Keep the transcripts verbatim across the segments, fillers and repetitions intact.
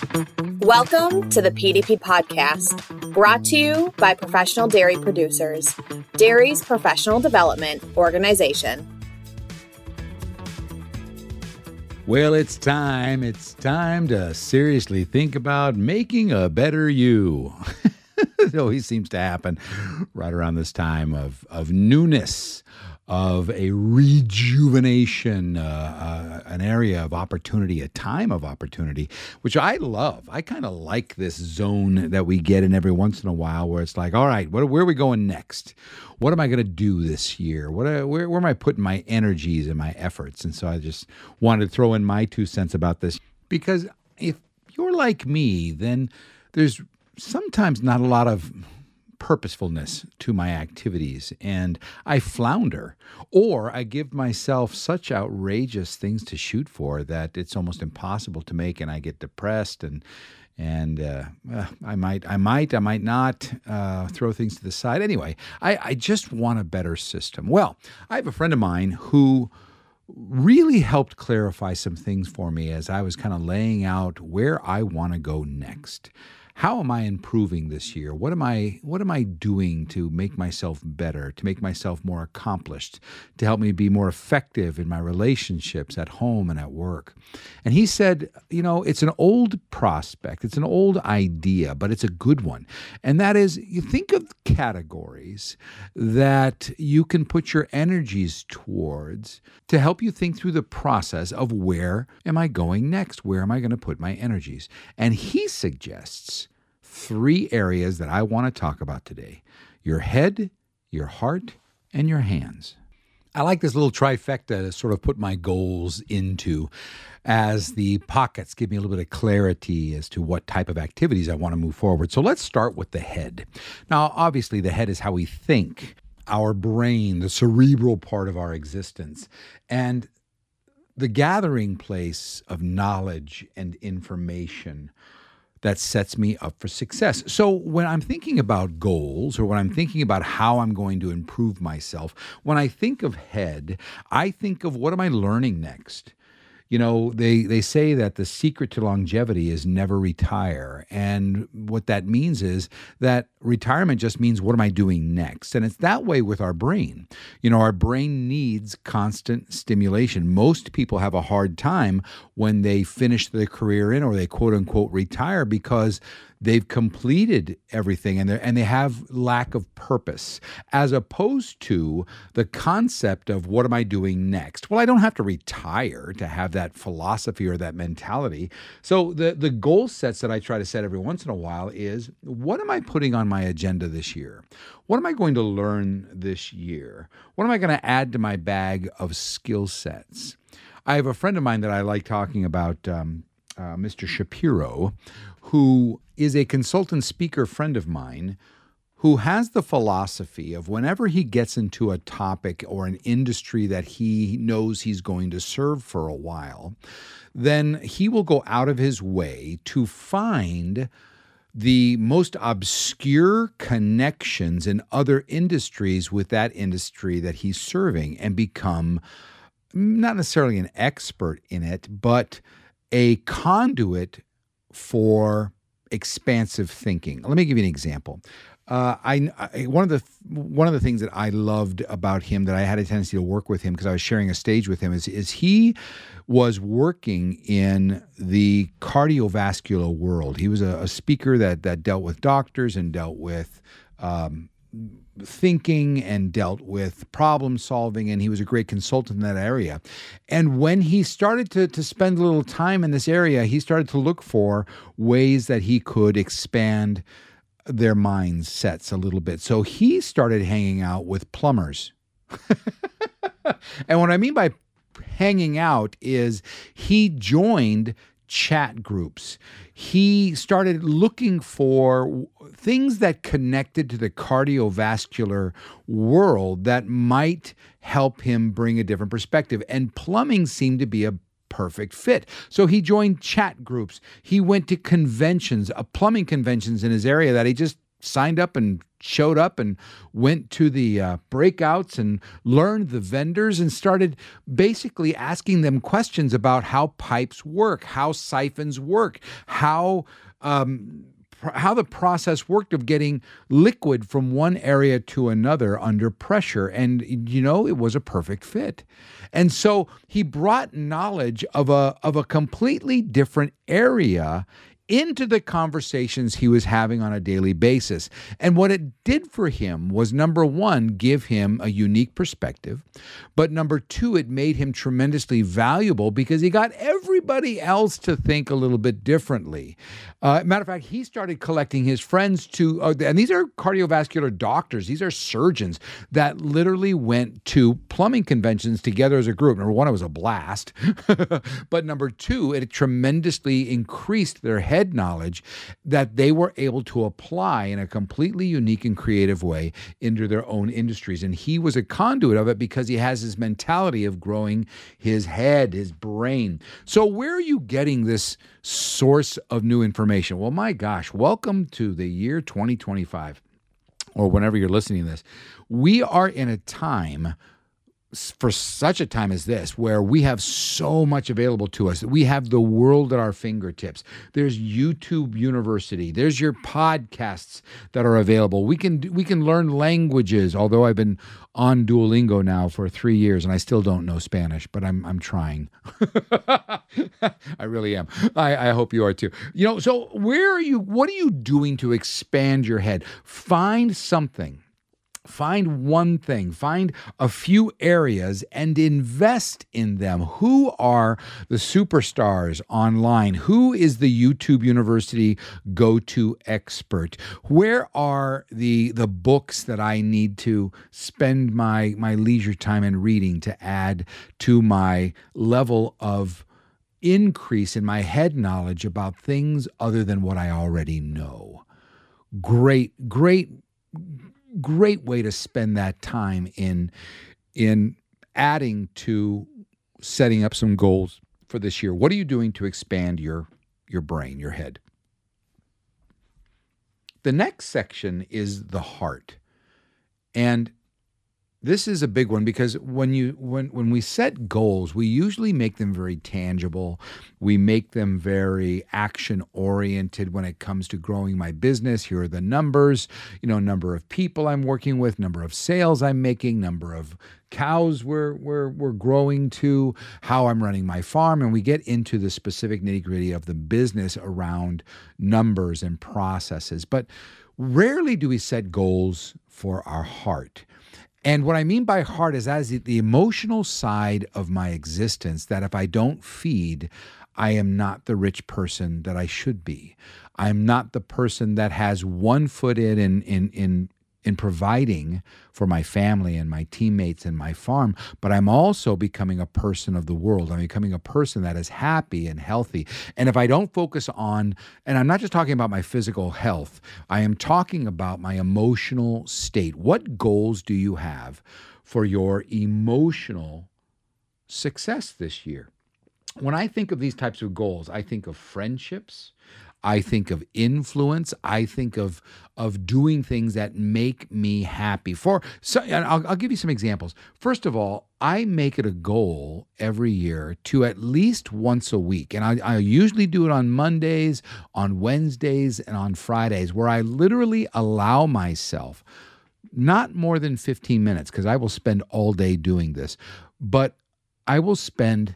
Welcome to the P D P Podcast, brought to you by Professional Dairy Producers, dairy's professional development organization. Well, it's time. It's time to seriously think about making a better you. It always seems to happen right around this time of, of newness, of a rejuvenation, uh, uh, an area of opportunity, a time of opportunity, which I love. I kind of like this zone that we get in every once in a while where it's like, all right, what, where are we going next? What am I going to do this year? What are, where, where am I putting my energies and my efforts? And so I just wanted to throw in my two cents about this, because if you're like me, then there's sometimes not a lot of purposefulness to my activities, and I flounder, or I give myself such outrageous things to shoot for that it's almost impossible to make, and I get depressed, and and uh, uh, I might, I might, I might not uh, throw things to the side. Anyway, I, I just want a better system. Well, I have a friend of mine who really helped clarify some things for me as I was kind of laying out where I want to go next. How am I improving this year? What am I what am I doing to make myself better, to make myself more accomplished, to help me be more effective in my relationships at home and at work? And he said, you know, it's an old prospect, it's an old idea, but it's a good one. And that is, you think of categories that you can put your energies towards to help you think through the process of where am I going next? Where am I going to put my energies? And he suggests three areas that I want to talk about today: your head, your heart, and your hands. I like this little trifecta to sort of put my goals into, as the pockets give me a little bit of clarity as to what type of activities I want to move forward. So let's start with the head. Now, obviously, the head is how we think, our brain, the cerebral part of our existence, and the gathering place of knowledge and information that sets me up for success. So when I'm thinking about goals, or when I'm thinking about how I'm going to improve myself, when I think of head, I think of what am I learning next? You know, they, they say that the secret to longevity is never retire. And what that means is that retirement just means, what am I doing next? And it's that way with our brain. You know, our brain needs constant stimulation. Most people have a hard time when they finish their career in, or they quote unquote retire, because they've completed everything and they and they have lack of purpose, as opposed to the concept of what am I doing next? Well, I don't have to retire to have that philosophy or that mentality. So the, the goal sets that I try to set every once in a while is, what am I putting on my agenda this year? What am I going to learn this year? What am I going to add to my bag of skill sets? I have a friend of mine that I like talking about, um, uh, Mister Shapiro, who is a consultant speaker friend of mine, who has the philosophy of whenever he gets into a topic or an industry that he knows he's going to serve for a while, then he will go out of his way to find the most obscure connections in other industries with that industry that he's serving, and become not necessarily an expert in it, but a conduit for expansive thinking. Let me give you an example. Uh, I, I one of the one of the things that I loved about him, that I had a tendency to work with him because I was sharing a stage with him, is is he was working in the cardiovascular world. He was a, a speaker that that dealt with doctors and dealt with um, thinking and dealt with problem solving, and he was a great consultant in that area. And when he started to, to spend a little time in this area, he started to look for ways that he could expand their mindsets a little bit. So he started hanging out with plumbers. And what I mean by hanging out is he joined chat groups. He started looking for things that connected to the cardiovascular world that might help him bring a different perspective. And plumbing seemed to be a perfect fit. So he joined chat groups. He went to conventions, uh, plumbing conventions in his area that he just signed up and showed up and went to the uh, breakouts and learned the vendors and started basically asking them questions about how pipes work, how siphons work, how um, pr- how the process worked of getting liquid from one area to another under pressure. And, you know, it was a perfect fit. And so he brought knowledge of a of a completely different area into the conversations he was having on a daily basis. And what it did for him was, number one, give him a unique perspective. But number two, it made him tremendously valuable because he got everybody else to think a little bit differently. Uh, matter of fact, he started collecting his friends to, uh, and these are cardiovascular doctors, these are surgeons that literally went to plumbing conventions together as a group. Number one, it was a blast. But number two, it tremendously increased their head knowledge that they were able to apply in a completely unique and creative way into their own industries. And he was a conduit of it because he has this mentality of growing his head, his brain. So where are you getting this source of new information? Well, my gosh, welcome to the year twenty twenty-five, or whenever you're listening to this. We are in a time, for such a time as this, where we have so much available to us. We have the world at our fingertips. There's YouTube University. There's your podcasts that are available. We can we can learn languages, although I've been on Duolingo now for three years and I still don't know Spanish, but I'm I'm trying. I really am. I, I hope you are too. You know, so where are you, what are you doing to expand your head? Find something. Find one thing, find a few areas and invest in them. Who are the superstars online? Who is the YouTube University go-to expert? Where are the the books that I need to spend my, my leisure time in reading to add to my level of increase in my head knowledge about things other than what I already know? Great, great Great way to spend that time in in adding to setting up some goals for this year. What are you doing to expand your your brain, your head? The next section is the heart. And this is a big one because when you when when we set goals, we usually make them very tangible. We make them very action-oriented when it comes to growing my business. Here are the numbers, you know, number of people I'm working with, number of sales I'm making, number of cows we're, we're, we're growing to, how I'm running my farm. And we get into the specific nitty-gritty of the business around numbers and processes. But rarely do we set goals for our heart. And what I mean by heart is that is the emotional side of my existence that if I don't feed, I am not the rich person that I should be. I'm not the person that has one foot in in in in, in providing for my family and my teammates and my farm, but I'm also becoming a person of the world. I'm becoming a person that is happy and healthy. And if I don't focus on, and I'm not just talking about my physical health, I am talking about my emotional state. What goals do you have for your emotional success this year? When I think of these types of goals, I think of friendships, I think of influence, I think of of doing things that make me happy. For so, and I'll, I'll give you some examples. First of all, I make it a goal every year to at least once a week, and I, I usually do it on Mondays, on Wednesdays, and on Fridays, where I literally allow myself not more than fifteen minutes, because I will spend all day doing this, but I will spend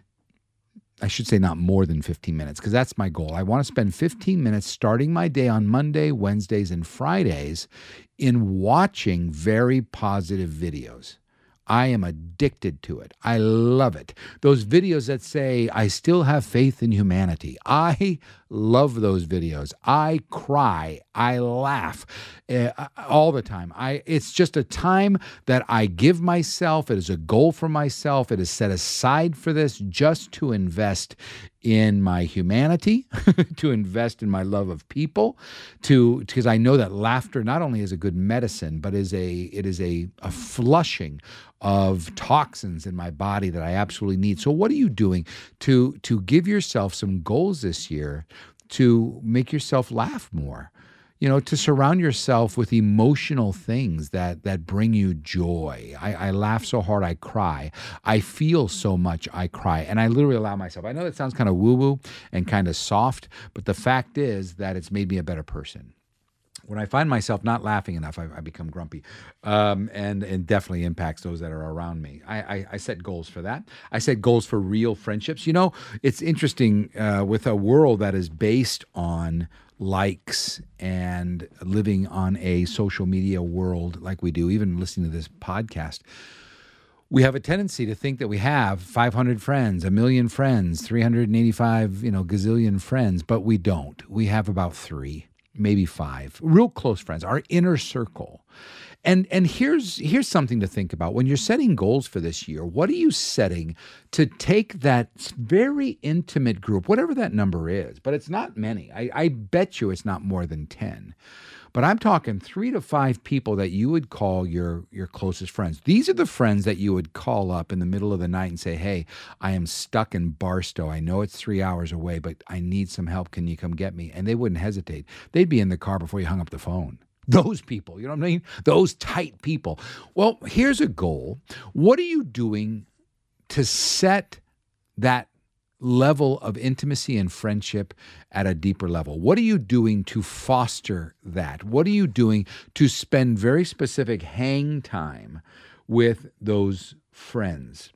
I should say not more than fifteen minutes, because that's my goal. I want to spend fifteen minutes starting my day on Monday, Wednesdays, and Fridays in watching very positive videos. I am addicted to it. I love it. Those videos that say, I still have faith in humanity. I love those videos. I cry. I laugh uh, all the time. I. It's just a time that I give myself. It is a goal for myself. It is set aside for this just to invest in my humanity, to invest in my love of people, to because I know that laughter not only is a good medicine, but is a it is a, a flushing of toxins in my body that I absolutely need. So what are you doing to to give yourself some goals this year to make yourself laugh more? you know, to surround yourself with emotional things that that bring you joy. I, I laugh so hard I cry. I feel so much I cry. And I literally allow myself. I know that sounds kind of woo-woo and kind of soft, but the fact is that it's made me a better person. When I find myself not laughing enough, I, I become grumpy, um, and and definitely impacts those that are around me. I, I, I set goals for that. I set goals for real friendships. You know, it's interesting uh, with a world that is based on likes and living on a social media world like we do, even listening to this podcast. We have a tendency to think that we have five hundred friends, a million friends, three hundred eighty-five, you know, gazillion friends, but we don't. We have about three. Maybe five, real close friends, our inner circle. And and here's here's something to think about. When you're setting goals for this year, what are you setting to take that very intimate group, whatever that number is, but it's not many. I, I bet you it's not more than ten. But I'm talking three to five people that you would call your, your closest friends. These are the friends that you would call up in the middle of the night and say, hey, I am stuck in Barstow. I know it's three hours away, but I need some help. Can you come get me? And they wouldn't hesitate. They'd be in the car before you hung up the phone. Those people, you know what I mean? Those tight people. Well, here's a goal. What are you doing to set that level of intimacy and friendship at a deeper level? What are you doing to foster that? What are you doing to spend very specific hang time with those friends?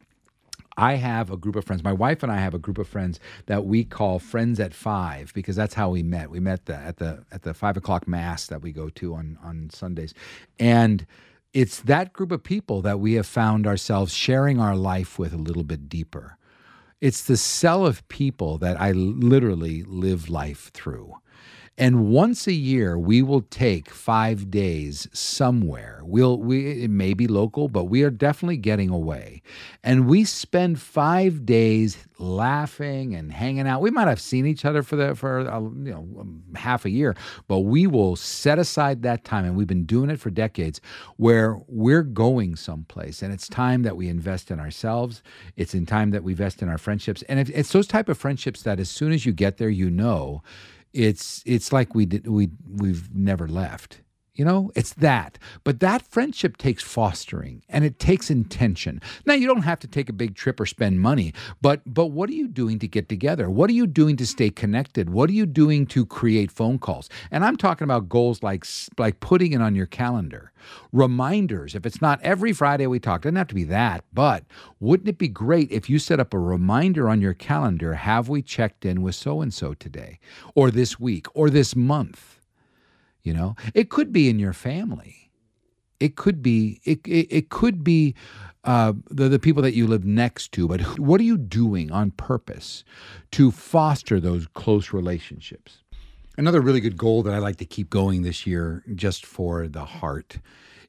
I have a group of friends. My wife and I have a group of friends that we call Friends at Five, because that's how we met. We met the, at the at the five o'clock mass that we go to on, on Sundays. And it's that group of people that we have found ourselves sharing our life with a little bit deeper. It's the cell of people that I literally live life through. And once a year, we will take five days somewhere. We'll, we, it may be local, but we are definitely getting away. And we spend five days laughing and hanging out. We might have seen each other for the for uh, you know half a year, but we will set aside that time, and we've been doing it for decades, where we're going someplace. And it's time that we invest in ourselves. It's in time that we invest in our friendships. And if, it's those type of friendships that as soon as you get there, you know, It's it's like we did we we've never left. You know, it's that. But that friendship takes fostering, and it takes intention. Now, you don't have to take a big trip or spend money, but but what are you doing to get together? What are you doing to stay connected? What are you doing to create phone calls? And I'm talking about goals like like putting it on your calendar. Reminders. If it's not every Friday we talk, it doesn't have to be that, but wouldn't it be great if you set up a reminder on your calendar, have we checked in with so-and-so today, or this week, or this month? You know, it could be in your family. It could be, it it, it could be uh, the, the people that you live next to, but what are you doing on purpose to foster those close relationships? Another really good goal that I like to keep going this year, just for the heart,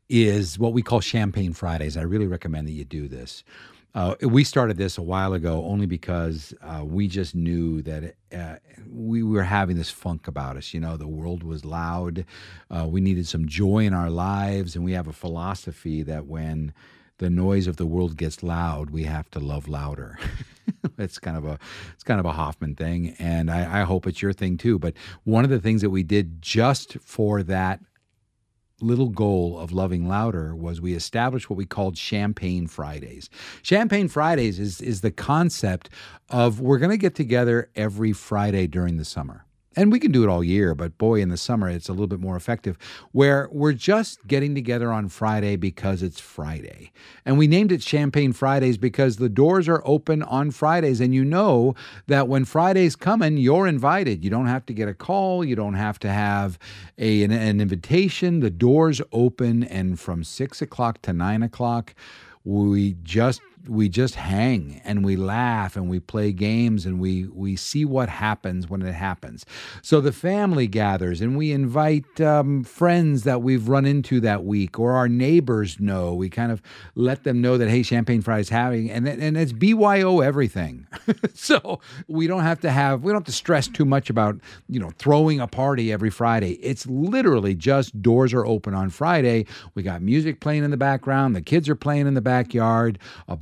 is what we call Champagne Fridays. I really recommend that you do this. Uh, we started this a while ago only because uh, we just knew that uh, we were having this funk about us. You know, the world was loud. Uh, we needed some joy in our lives, and we have a philosophy that when the noise of the world gets loud, we have to love louder. It's kind of a it's kind of a Hoffman thing, and I, I hope it's your thing too. But one of the things that we did just for that little goal of loving louder was we established what we called Champagne Fridays. Champagne Fridays is is the concept of we're going to get together every Friday during the summer. And we can do it all year, but boy, in the summer, it's a little bit more effective, where we're just getting together on Friday because it's Friday. And we named it Champagne Fridays because the doors are open on Fridays, and you know that when Friday's coming, you're invited. You don't have to get a call. You don't have to have a, an, an invitation. The doors open, and from six o'clock to nine o'clock, we just we just hang and we laugh and we play games and we we see what happens when it happens. So the family gathers and we invite um, friends that we've run into that week, or our neighbors know. We kind of let them know that, hey, Champagne Friday's having, and and it's B Y O everything. So we don't have to have we don't have to stress too much about, you know, throwing a party every Friday. It's literally just doors are open on Friday. We got music playing in the background. The kids are playing in the backyard. A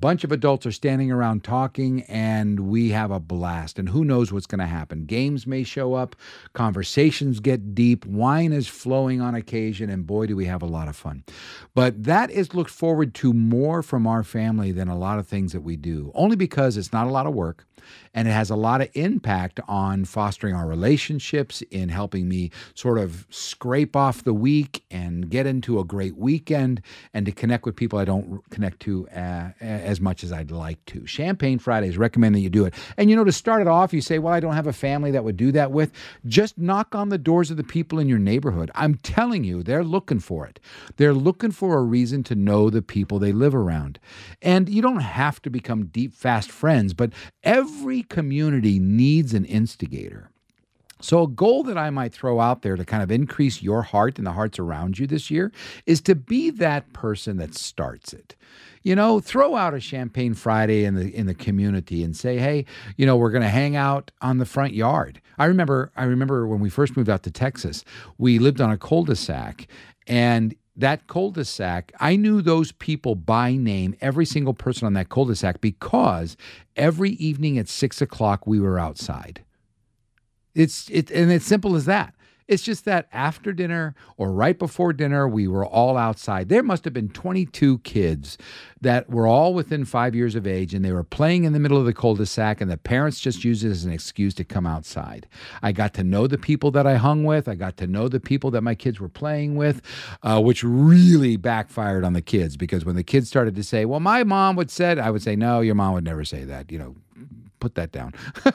bunch of adults are standing around talking, and we have a blast. And who knows what's going to happen? Games may show up, conversations get deep, wine is flowing on occasion, and boy, do we have a lot of fun. But that is looked forward to more from our family than a lot of things that we do, only because it's not a lot of work, and it has a lot of impact on fostering our relationships, in helping me sort of scrape off the week and get into a great weekend, and to connect with people I don't connect to uh, as much as I'd like to. Champagne Fridays, recommend that you do it. And you know, to start it off, you say, well, I don't have a family that would do that with. Just knock on the doors of the people in your neighborhood. I'm telling you, they're looking for it. They're looking for a reason to know the people they live around. And you don't have to become deep, fast friends, but every community needs an instigator. So a goal that I might throw out there to kind of increase your heart and the hearts around you this year is to be that person that starts it. You know, throw out a Champagne Friday in the in the community and say, hey, you know, we're going to hang out on the front yard. I remember I remember when we first moved out to Texas, we lived on a cul-de-sac, and that cul-de-sac, I knew those people by name, every single person on that cul-de-sac, because every evening at six o'clock we were outside. It's it and it's simple as that. It's just that after dinner or right before dinner, we were all outside. There must have been twenty-two kids that were all within five years of age, and they were playing in the middle of the cul-de-sac, and the parents just used it as an excuse to come outside. I got to know the people that I hung with. I got to know the people that my kids were playing with, uh, which really backfired on the kids, because when the kids started to say, well, my mom would say, I would say, no, your mom would never say that, you know. Put that down.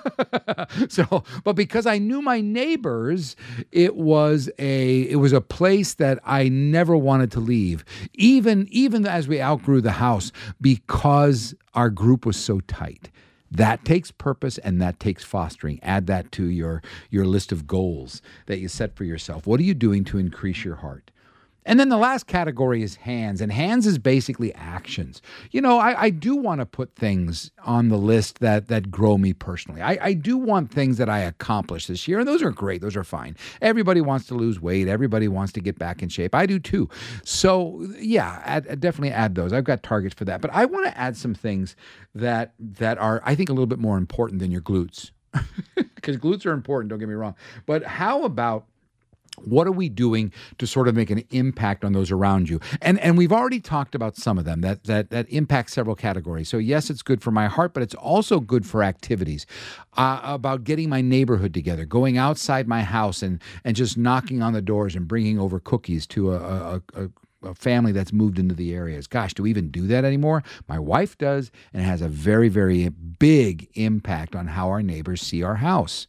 So, but because I knew my neighbors, it was a it was a place that I never wanted to leave, even even as we outgrew the house, because our group was so tight. That takes purpose, and that takes fostering. Add that to your your list of goals that you set for yourself. What are you doing to increase your heart? And then the last category is hands, and hands is basically actions. You know, I, I do want to put things on the list that that grow me personally. I, I do want things that I accomplish this year, and those are great. Those are fine. Everybody wants to lose weight. Everybody wants to get back in shape. I do too. So yeah, add, definitely add those. I've got targets for that. But I want to add some things that that are, I think, a little bit more important than your glutes. Because glutes are important, don't get me wrong. But how about, what are we doing to sort of make an impact on those around you? And and we've already talked about some of them that that that impact several categories. So yes, it's good for my heart, but it's also good for activities. Uh, about getting my neighborhood together, going outside my house and and just knocking on the doors and bringing over cookies to a a, a a family that's moved into the areas. Gosh, do we even do that anymore? My wife does, and it has a very, very big impact on how our neighbors see our house.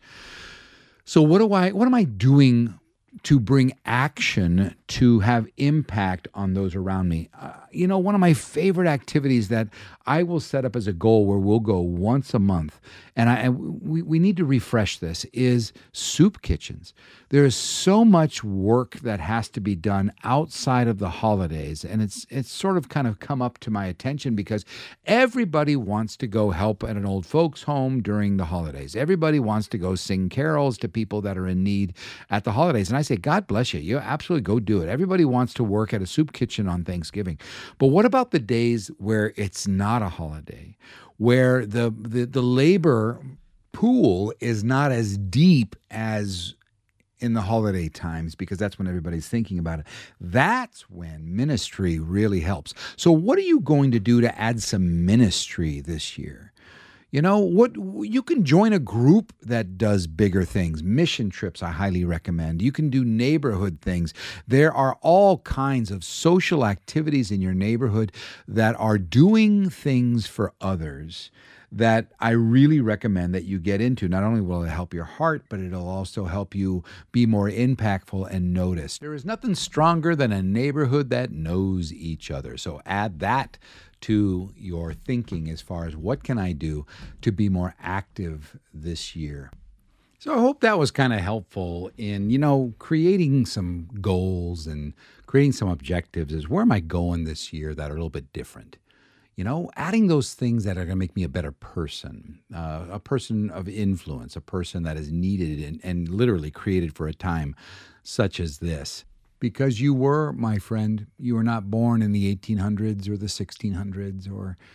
So what do I what am I doing to bring action to have impact on those around me? Uh, you know, one of my favorite activities that I will set up as a goal, where we'll go once a month, and I and we, we need to refresh this, is soup kitchens. There is so much work that has to be done outside of the holidays, and it's it's sort of kind of come up to my attention because everybody wants to go help at an old folks' home during the holidays. Everybody wants to go sing carols to people that are in need at the holidays. And I say, God bless you. You absolutely go do it. Everybody wants to work at a soup kitchen on Thanksgiving. But what about the days where it's not a holiday, where the the, the labor pool is not as deep as in the holiday times, because that's when everybody's thinking about it? That's when ministry really helps. So what are you going to do to add some ministry this year? You know, what you can join a group that does bigger things. Mission trips, I highly recommend. You can do neighborhood things. There are all kinds of social activities in your neighborhood that are doing things for others that I really recommend that you get into. Not only will it help your heart, but it'll also help you be more impactful and noticed. There is nothing stronger than a neighborhood that knows each other. So add that to your thinking as far as what can I do to be more active this year. So I hope that was kind of helpful in, you know, creating some goals and creating some objectives. Is where am I going this year that are a little bit different? You know, adding those things that are going to make me a better person, uh, a person of influence, a person that is needed and, and literally created for a time such as this. Because you were, my friend, you were not born in the eighteen hundreds or the sixteen hundreds or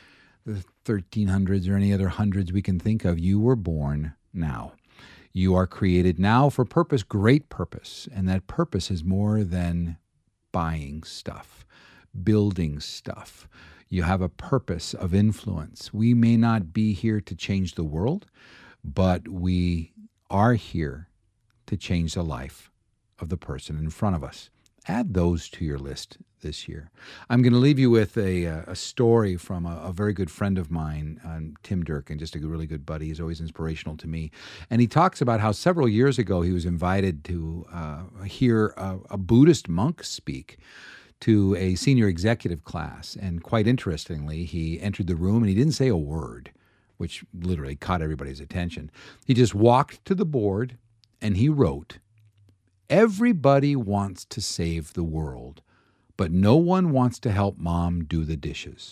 the thirteen hundreds or any other hundreds we can think of. You were born now. You are created now for purpose, great purpose. And that purpose is more than buying stuff, building stuff. You have a purpose of influence. We may not be here to change the world, but we are here to change the life of the person in front of us. Add those to your list this year. I'm going to leave you with a, a story from a, a very good friend of mine, um, Tim Durkin, just a really good buddy. He's always inspirational to me. And he talks about how several years ago he was invited to uh, hear a, a Buddhist monk speak to a senior executive class. And quite interestingly, he entered the room and he didn't say a word, which literally caught everybody's attention. He just walked to the board and he wrote, "Everybody wants to save the world, but no one wants to help mom do the dishes."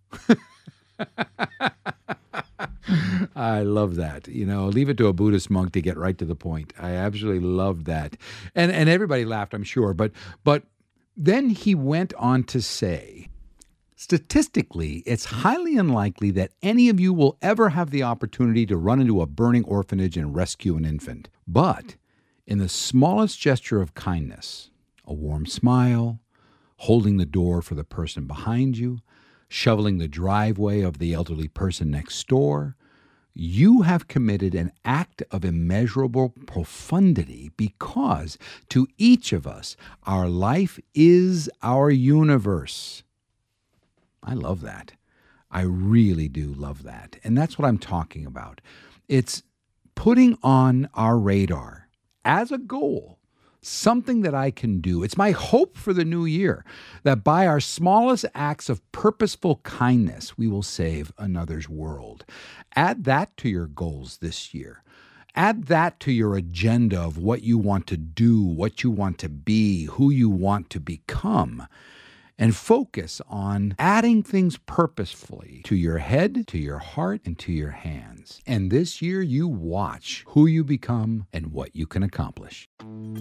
I love that. You know, leave it to a Buddhist monk to get right to the point. I absolutely love that. And and everybody laughed, I'm sure. But but then he went on to say, statistically, it's highly unlikely that any of you will ever have the opportunity to run into a burning orphanage and rescue an infant. But in the smallest gesture of kindness, a warm smile, holding the door for the person behind you, shoveling the driveway of the elderly person next door, you have committed an act of immeasurable profundity because to each of us, our life is our universe. I love that. I really do love that. And that's what I'm talking about. It's putting on our radar as a goal, something that I can do. It's my hope for the new year that by our smallest acts of purposeful kindness, we will save another's world. Add that to your goals this year. Add that to your agenda of what you want to do, what you want to be, who you want to become. And focus on adding things purposefully to your head, to your heart, and to your hands. And this year, you watch who you become and what you can accomplish.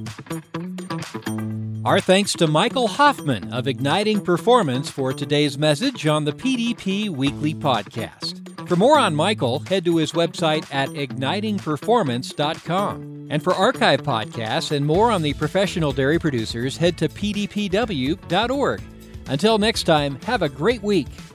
Our thanks to Michael Hoffman of Igniting Performance for today's message on the P D P Weekly Podcast. For more on Michael, head to his website at igniting performance dot com. And for archive podcasts and more on the professional dairy producers, head to p d p w dot org. Until next time, have a great week.